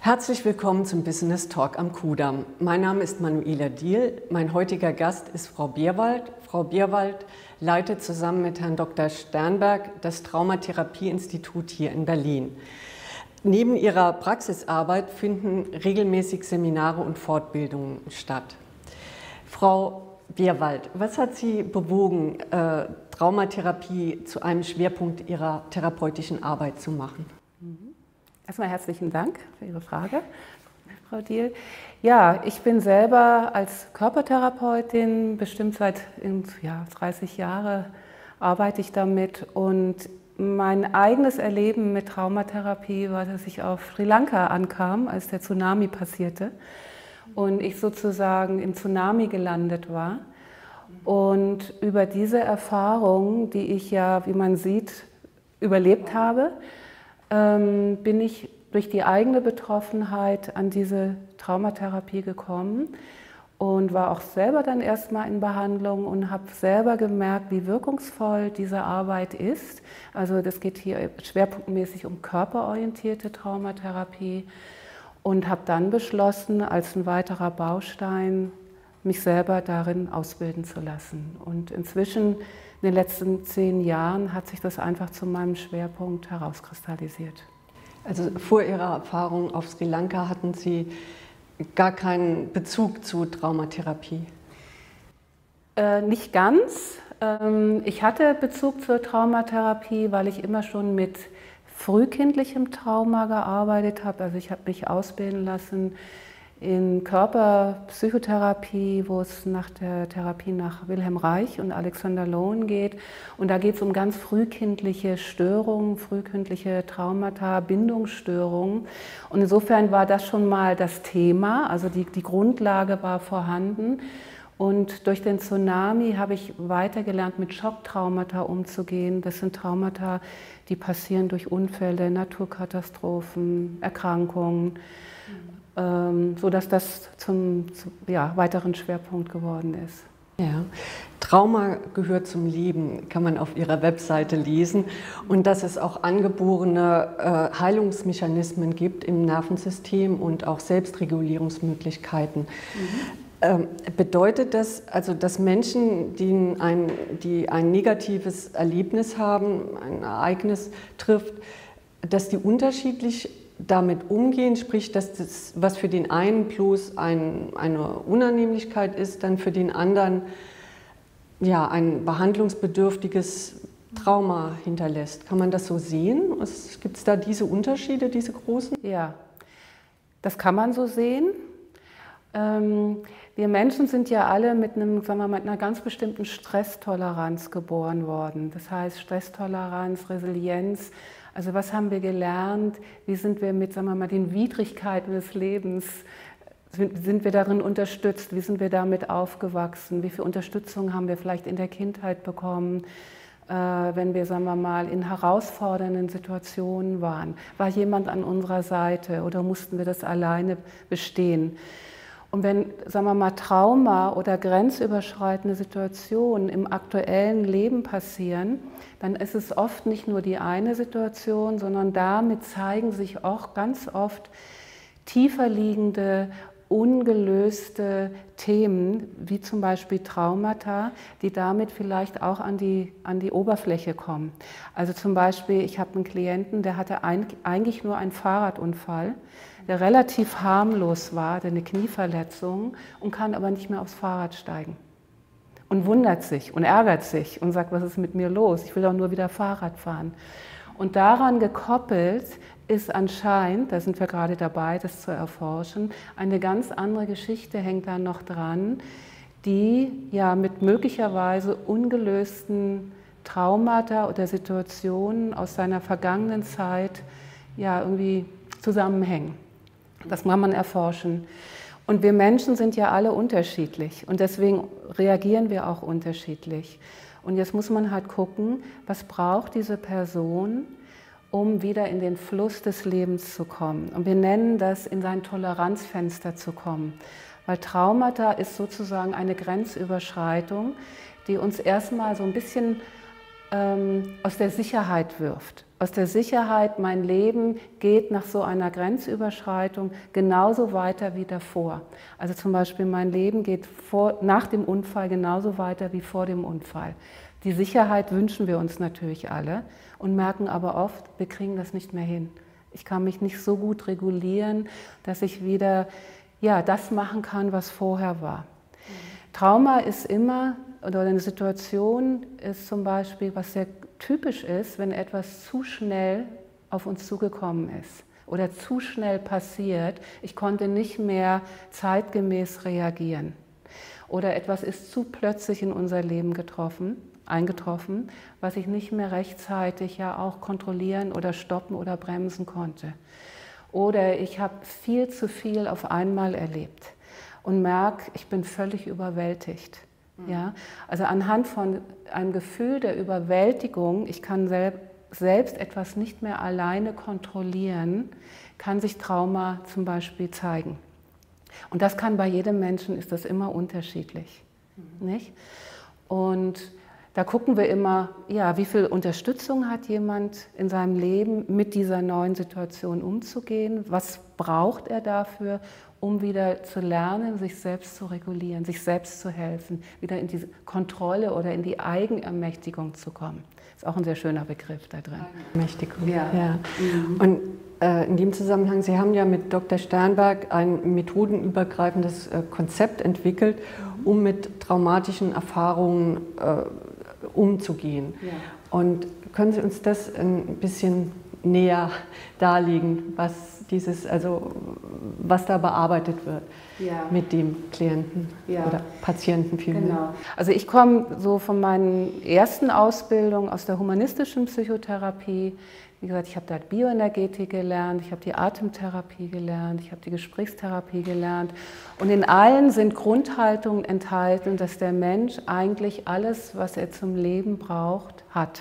Herzlich willkommen zum Business Talk am Kudamm. Mein Name ist Manuela Diehl. Mein heutiger Gast ist Frau Bierwald. Frau Bierwald leitet zusammen mit Herrn Dr. Sternberg das Traumatherapie-Institut hier in Berlin. Neben ihrer Praxisarbeit finden regelmäßig Seminare und Fortbildungen statt. Frau Bierwald, was hat Sie bewogen, Traumatherapie zu einem Schwerpunkt Ihrer therapeutischen Arbeit zu machen? Erstmal herzlichen Dank für Ihre Frage, Frau Diehl. Ja, ich bin selber als Körpertherapeutin, bestimmt seit 30 Jahren arbeite ich damit, und mein eigenes Erleben mit Traumatherapie war, dass ich auf Sri Lanka ankam, als der Tsunami passierte und ich sozusagen im Tsunami gelandet war. Und über diese Erfahrung, die ich ja, wie man sieht, überlebt habe, bin ich durch die eigene Betroffenheit an diese Traumatherapie gekommen und war auch selber dann erstmal in Behandlung und habe selber gemerkt, wie wirkungsvoll diese Arbeit ist. Also das geht hier schwerpunktmäßig um körperorientierte Traumatherapie und habe dann beschlossen, als ein weiterer Baustein mich selber darin ausbilden zu lassen. Und inzwischen, in den letzten 10 Jahren, hat sich das einfach zu meinem Schwerpunkt herauskristallisiert. Also vor Ihrer Erfahrung auf Sri Lanka hatten Sie gar keinen Bezug zu Traumatherapie? Nicht ganz. Ich hatte Bezug zur Traumatherapie, weil ich immer schon mit frühkindlichem Trauma gearbeitet habe. Also ich habe mich ausbilden lassen in Körperpsychotherapie, wo es nach der Therapie nach Wilhelm Reich und Alexander Lowen geht. Und da geht es um ganz frühkindliche Störungen, frühkindliche Traumata, Bindungsstörungen. Und insofern war das schon mal das Thema, also die Grundlage war vorhanden. Und durch den Tsunami habe ich weitergelernt, mit Schocktraumata umzugehen. Das sind Traumata, die passieren durch Unfälle, Naturkatastrophen, Erkrankungen, sodass das zum weiteren Schwerpunkt geworden ist. Ja, Trauma gehört zum Leben, kann man auf Ihrer Webseite lesen. Und dass es auch angeborene Heilungsmechanismen gibt im Nervensystem und auch Selbstregulierungsmöglichkeiten. Bedeutet das, also, dass Menschen, die ein negatives Erlebnis haben, ein Ereignis trifft, dass die unterschiedlich damit umgehen, sprich, dass das, was für den einen bloß eine Unannehmlichkeit ist, dann für den anderen ein behandlungsbedürftiges Trauma hinterlässt. Kann man das so sehen? Gibt es da diese Unterschiede, diese großen? Ja, das kann man so sehen. Wir Menschen sind ja alle mit einer ganz bestimmten Stresstoleranz geboren worden. Das heißt Stresstoleranz, Resilienz. Also was haben wir gelernt? Wie sind wir mit, den Widrigkeiten des Lebens, sind wir darin unterstützt? Wie sind wir damit aufgewachsen? Wie viel Unterstützung haben wir vielleicht in der Kindheit bekommen, wenn wir, in herausfordernden Situationen waren? War jemand an unserer Seite oder mussten wir das alleine bestehen? Und wenn, Trauma oder grenzüberschreitende Situationen im aktuellen Leben passieren, dann ist es oft nicht nur die eine Situation, sondern damit zeigen sich auch ganz oft tiefer liegende, ungelöste Themen, wie zum Beispiel Traumata, die damit vielleicht auch an die Oberfläche kommen. Also zum Beispiel, ich habe einen Klienten, der hatte eigentlich nur einen Fahrradunfall, der relativ harmlos war, der eine Knieverletzung, und kann aber nicht mehr aufs Fahrrad steigen. Und wundert sich und ärgert sich und sagt, was ist mit mir los? Ich will doch nur wieder Fahrrad fahren. Und daran gekoppelt ist anscheinend, da sind wir gerade dabei, das zu erforschen, eine ganz andere Geschichte hängt da noch dran, die mit möglicherweise ungelösten Traumata oder Situationen aus seiner vergangenen Zeit irgendwie zusammenhängen. Das kann man erforschen. Und wir Menschen sind ja alle unterschiedlich und deswegen reagieren wir auch unterschiedlich. Und jetzt muss man halt gucken, was braucht diese Person, um wieder in den Fluss des Lebens zu kommen. Und wir nennen das, in sein Toleranzfenster zu kommen. Weil Traumata ist sozusagen eine Grenzüberschreitung, die uns erstmal so ein bisschen aus der Sicherheit wirft. Aus der Sicherheit, mein Leben geht nach so einer Grenzüberschreitung genauso weiter wie davor. Also zum Beispiel mein Leben geht nach dem Unfall genauso weiter wie vor dem Unfall. Die Sicherheit wünschen wir uns natürlich alle und merken aber oft, wir kriegen das nicht mehr hin. Ich kann mich nicht so gut regulieren, dass ich wieder das machen kann, was vorher war. Trauma ist immer, oder eine Situation ist zum Beispiel, was sehr typisch ist, wenn etwas zu schnell auf uns zugekommen ist oder zu schnell passiert. Ich konnte nicht mehr zeitgemäß reagieren. Oder etwas ist zu plötzlich in unser Leben eingetroffen, was ich nicht mehr rechtzeitig auch kontrollieren oder stoppen oder bremsen konnte. Oder ich habe viel zu viel auf einmal erlebt und merke, ich bin völlig überwältigt. Ja? Also anhand von einem Gefühl der Überwältigung, ich kann selbst etwas nicht mehr alleine kontrollieren, kann sich Trauma zum Beispiel zeigen. Und das kann bei jedem Menschen, ist das immer unterschiedlich. Nicht? Und da gucken wir immer, wie viel Unterstützung hat jemand in seinem Leben, mit dieser neuen Situation umzugehen, was braucht er dafür, um wieder zu lernen, sich selbst zu regulieren, sich selbst zu helfen, wieder in die Kontrolle oder in die Eigenermächtigung zu kommen. Das ist auch ein sehr schöner Begriff da drin. Eigenermächtigung, ja. Und in dem Zusammenhang, Sie haben ja mit Dr. Sternberg ein methodenübergreifendes Konzept entwickelt, um mit traumatischen Erfahrungen umzugehen. Ja. Und können Sie uns das ein bisschen näher darlegen, was da bearbeitet wird mit dem Klienten oder Patienten vielmehr? Genau. Also ich komme so von meinen ersten Ausbildungen aus der humanistischen Psychotherapie. Wie gesagt, ich habe da Bioenergetik gelernt, ich habe die Atemtherapie gelernt, ich habe die Gesprächstherapie gelernt. Und in allen sind Grundhaltungen enthalten, dass der Mensch eigentlich alles, was er zum Leben braucht, hat.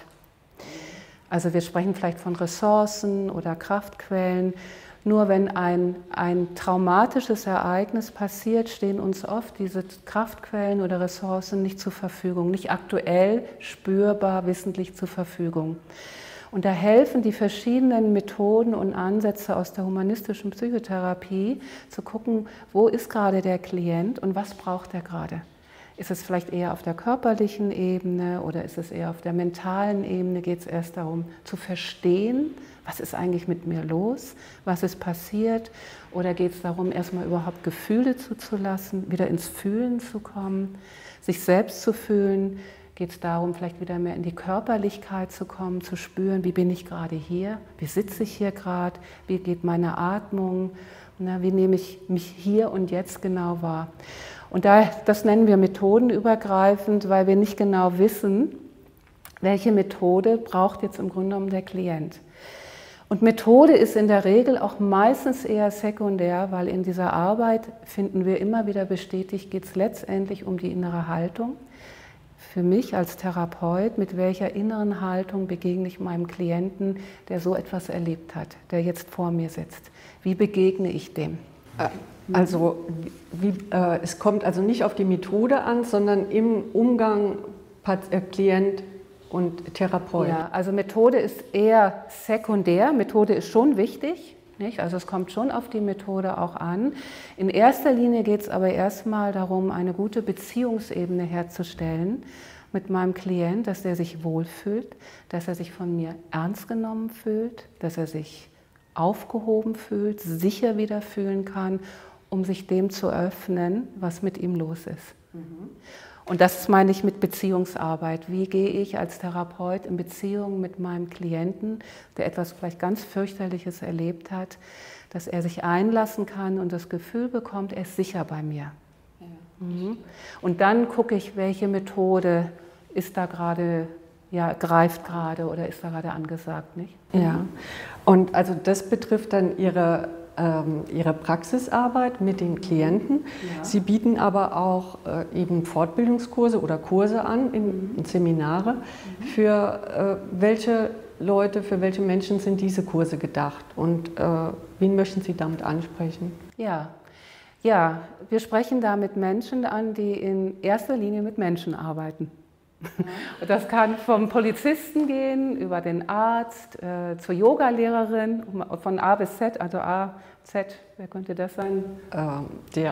Also wir sprechen vielleicht von Ressourcen oder Kraftquellen. Nur wenn ein traumatisches Ereignis passiert, stehen uns oft diese Kraftquellen oder Ressourcen nicht zur Verfügung, nicht aktuell, spürbar, wissentlich zur Verfügung. Und da helfen die verschiedenen Methoden und Ansätze aus der humanistischen Psychotherapie, zu gucken, wo ist gerade der Klient und was braucht er gerade. Ist es vielleicht eher auf der körperlichen Ebene oder ist es eher auf der mentalen Ebene? Geht es erst darum zu verstehen, was ist eigentlich mit mir los, was ist passiert? Oder geht es darum, erstmal überhaupt Gefühle zuzulassen, wieder ins Fühlen zu kommen, sich selbst zu fühlen? Geht es darum, vielleicht wieder mehr in die Körperlichkeit zu kommen, zu spüren, wie bin ich gerade hier, wie sitze ich hier gerade, wie geht meine Atmung, wie nehme ich mich hier und jetzt genau wahr. Und das nennen wir methodenübergreifend, weil wir nicht genau wissen, welche Methode braucht jetzt im Grunde genommen der Klient. Und Methode ist in der Regel auch meistens eher sekundär, weil in dieser Arbeit finden wir immer wieder bestätigt, geht es letztendlich um die innere Haltung. Für mich als Therapeut, mit welcher inneren Haltung begegne ich meinem Klienten, der so etwas erlebt hat, der jetzt vor mir sitzt. Wie begegne ich dem? Also es kommt also nicht auf die Methode an, sondern im Umgang Klient und Therapeut. Ja, also Methode ist eher sekundär. Methode ist schon wichtig, nicht? Also es kommt schon auf die Methode auch an. In erster Linie geht es aber erstmal darum, eine gute Beziehungsebene herzustellen mit meinem Klient, dass er sich wohlfühlt, dass er sich von mir ernst genommen fühlt, dass er sich aufgehoben fühlt, sicher wieder fühlen kann, um sich dem zu öffnen, was mit ihm los ist. Und das meine ich mit Beziehungsarbeit. Wie gehe ich als Therapeut in Beziehung mit meinem Klienten, der etwas vielleicht ganz fürchterliches erlebt hat, dass er sich einlassen kann und das Gefühl bekommt, er ist sicher bei mir. Ja. Und dann gucke ich, welche Methode ist da gerade, greift gerade oder ist da gerade angesagt, nicht? Ja, und also das betrifft dann Ihre Praxisarbeit mit den Klienten. Ja. Sie bieten aber auch eben Fortbildungskurse oder Kurse an, in Seminare. Für welche Leute, für welche Menschen sind diese Kurse gedacht und wen möchten Sie damit ansprechen? Ja, wir sprechen da mit Menschen an, die in erster Linie mit Menschen arbeiten. Das kann vom Polizisten gehen, über den Arzt, zur Yogalehrerin, von A bis Z, also A, Z, wer könnte das sein? Der.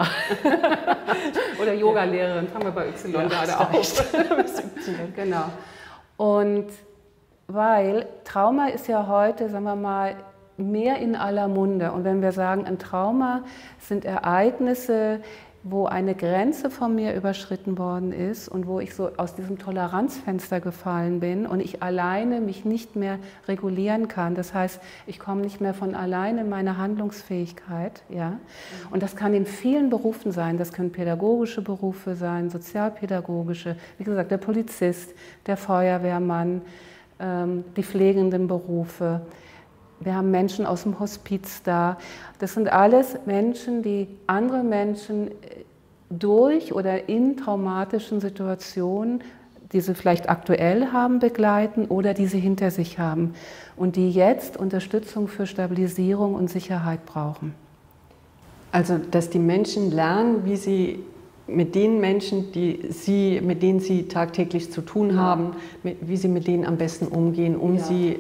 Oder Yogalehrerin, fangen wir bei Y gerade auf. Genau. Und weil Trauma ist ja heute, sagen wir mal, mehr in aller Munde. Und wenn wir sagen, ein Trauma sind Ereignisse, wo eine Grenze von mir überschritten worden ist und wo ich so aus diesem Toleranzfenster gefallen bin und ich alleine mich nicht mehr regulieren kann. Das heißt, ich komme nicht mehr von alleine in meine Handlungsfähigkeit. Ja? Und das kann in vielen Berufen sein. Das können pädagogische Berufe sein, sozialpädagogische, wie gesagt, der Polizist, der Feuerwehrmann, die pflegenden Berufe. Wir haben Menschen aus dem Hospiz da. Das sind alles Menschen, die andere Menschen durch oder in traumatischen Situationen, die sie vielleicht aktuell haben, begleiten oder die sie hinter sich haben und die jetzt Unterstützung für Stabilisierung und Sicherheit brauchen. Also, dass die Menschen lernen, wie sie mit den Menschen, mit denen sie tagtäglich zu tun haben, wie sie mit denen am besten umgehen, um sie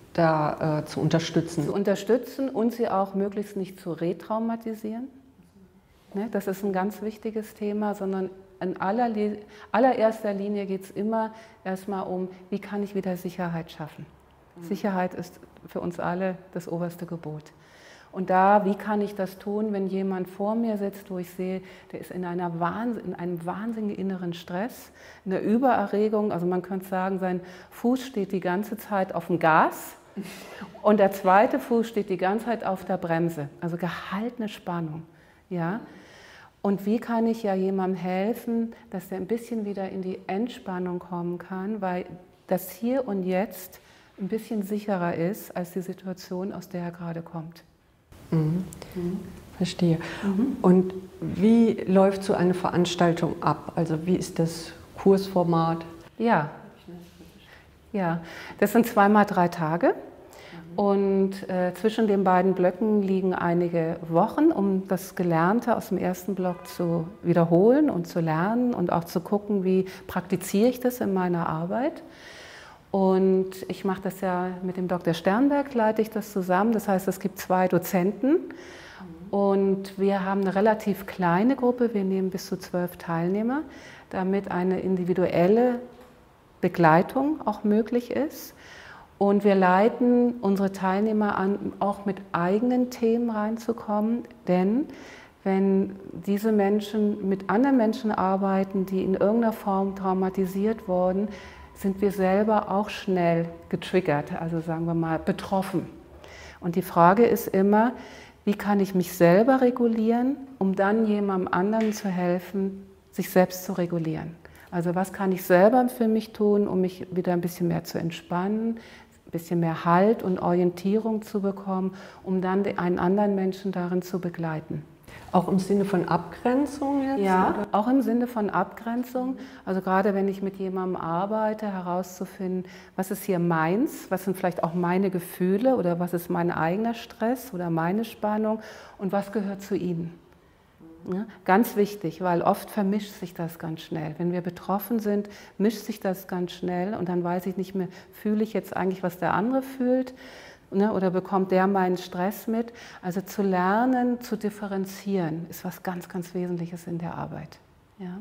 da zu unterstützen. Zu unterstützen und sie auch möglichst nicht zu retraumatisieren. Ne, das ist ein ganz wichtiges Thema, sondern in allererster Linie geht es immer erstmal um, wie kann ich wieder Sicherheit schaffen. Sicherheit ist für uns alle das oberste Gebot. Und da, wie kann ich das tun, wenn jemand vor mir sitzt, wo ich sehe, der ist in einem wahnsinnigen inneren Stress, in der Übererregung, also man könnte sagen, sein Fuß steht die ganze Zeit auf dem Gas und der zweite Fuß steht die ganze Zeit auf der Bremse, also gehaltene Spannung. Ja? Und wie kann ich ja jemandem helfen, dass der ein bisschen wieder in die Entspannung kommen kann, weil das Hier und Jetzt ein bisschen sicherer ist als die Situation, aus der er gerade kommt. Mhm. Verstehe. Und wie läuft so eine Veranstaltung ab? Also wie ist das Kursformat? Ja, das sind 2x3 Tage. Und zwischen den beiden Blöcken liegen einige Wochen, um das Gelernte aus dem ersten Block zu wiederholen und zu lernen und auch zu gucken, wie praktiziere ich das in meiner Arbeit. Und ich mache das ja mit dem Dr. Sternberg, leite ich das zusammen. Das heißt, es gibt 2 Dozenten und wir haben eine relativ kleine Gruppe. Wir nehmen bis zu 12 Teilnehmer, damit eine individuelle Begleitung auch möglich ist. Und wir leiten unsere Teilnehmer an, auch mit eigenen Themen reinzukommen, denn wenn diese Menschen mit anderen Menschen arbeiten, die in irgendeiner Form traumatisiert wurden, sind wir selber auch schnell getriggert, also sagen wir mal betroffen. Und die Frage ist immer, wie kann ich mich selber regulieren, um dann jemandem anderen zu helfen, sich selbst zu regulieren. Also was kann ich selber für mich tun, um mich wieder ein bisschen mehr zu entspannen, ein bisschen mehr Halt und Orientierung zu bekommen, um dann einen anderen Menschen darin zu begleiten. Auch im Sinne von Abgrenzung jetzt? Ja, oder? auch im Sinne von Abgrenzung. Also gerade wenn ich mit jemandem arbeite, herauszufinden, was ist hier meins, was sind vielleicht auch meine Gefühle oder was ist mein eigener Stress oder meine Spannung und was gehört zu ihnen. Ja, ganz wichtig, weil oft vermischt sich das ganz schnell. Wenn wir betroffen sind, mischt sich das ganz schnell und dann weiß ich nicht mehr, fühle ich jetzt eigentlich, was der andere fühlt, ne, oder bekommt der meinen Stress mit. Also zu lernen, zu differenzieren, ist was ganz, ganz Wesentliches in der Arbeit. Ja.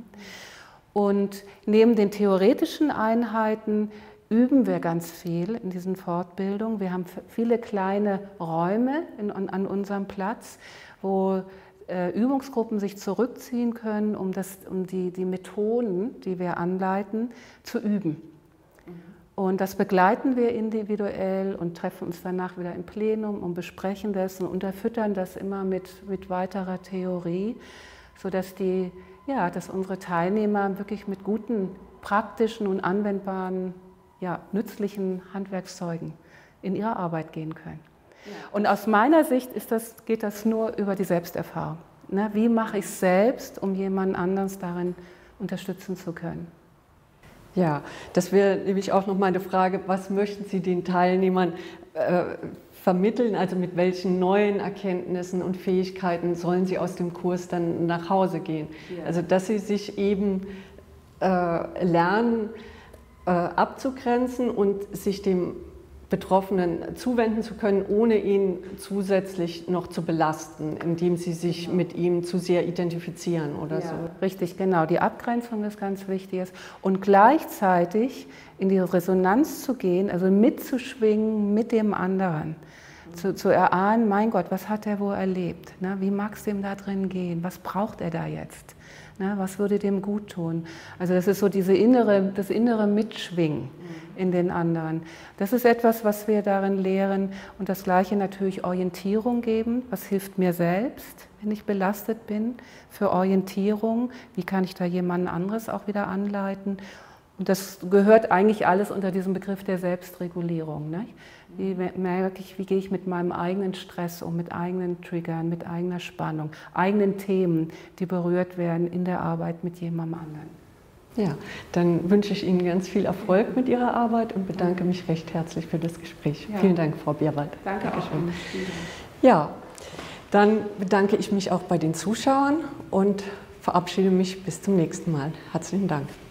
Und neben den theoretischen Einheiten üben wir ganz viel in diesen Fortbildungen. Wir haben viele kleine Räume an unserem Platz, wo Übungsgruppen sich zurückziehen können, um die Methoden, die wir anleiten, zu üben. Und das begleiten wir individuell und treffen uns danach wieder im Plenum und besprechen das und unterfüttern das immer mit weiterer Theorie, sodass dass unsere Teilnehmer wirklich mit guten, praktischen und anwendbaren, nützlichen Handwerkszeugen in ihre Arbeit gehen können. Und aus meiner Sicht geht das nur über die Selbsterfahrung. Ne? Wie mache ich es selbst, um jemanden anderes darin unterstützen zu können? Ja, das wäre nämlich auch noch mal eine Frage, was möchten Sie den Teilnehmern vermitteln? Also mit welchen neuen Erkenntnissen und Fähigkeiten sollen sie aus dem Kurs dann nach Hause gehen? Ja. Also dass sie sich eben lernen, abzugrenzen und sich dem Betroffenen zuwenden zu können, ohne ihn zusätzlich noch zu belasten, indem sie sich mit ihm zu sehr identifizieren oder so. Richtig, genau. Die Abgrenzung ist ganz wichtig. Und gleichzeitig in die Resonanz zu gehen, also mitzuschwingen mit dem anderen. Zu erahnen, mein Gott, was hat er wohl erlebt? Ne? Wie mag es dem da drin gehen? Was braucht er da jetzt? Ne? Was würde dem gut tun? Also das ist so das innere Mitschwingen in den anderen. Das ist etwas, was wir darin lehren. Und das Gleiche natürlich Orientierung geben. Was hilft mir selbst, wenn ich belastet bin? Für Orientierung, wie kann ich da jemanden anderes auch wieder anleiten? Und das gehört eigentlich alles unter diesem Begriff der Selbstregulierung. Ne? Wie merke ich, wie gehe ich mit meinem eigenen Stress um, mit eigenen Triggern, mit eigener Spannung, eigenen Themen, die berührt werden in der Arbeit mit jemandem anderen. Ja, dann wünsche ich Ihnen ganz viel Erfolg mit Ihrer Arbeit und bedanke mich recht herzlich für das Gespräch. Ja. Vielen Dank, Frau Bierwald. Danke auch. Ja, dann bedanke ich mich auch bei den Zuschauern und verabschiede mich bis zum nächsten Mal. Herzlichen Dank.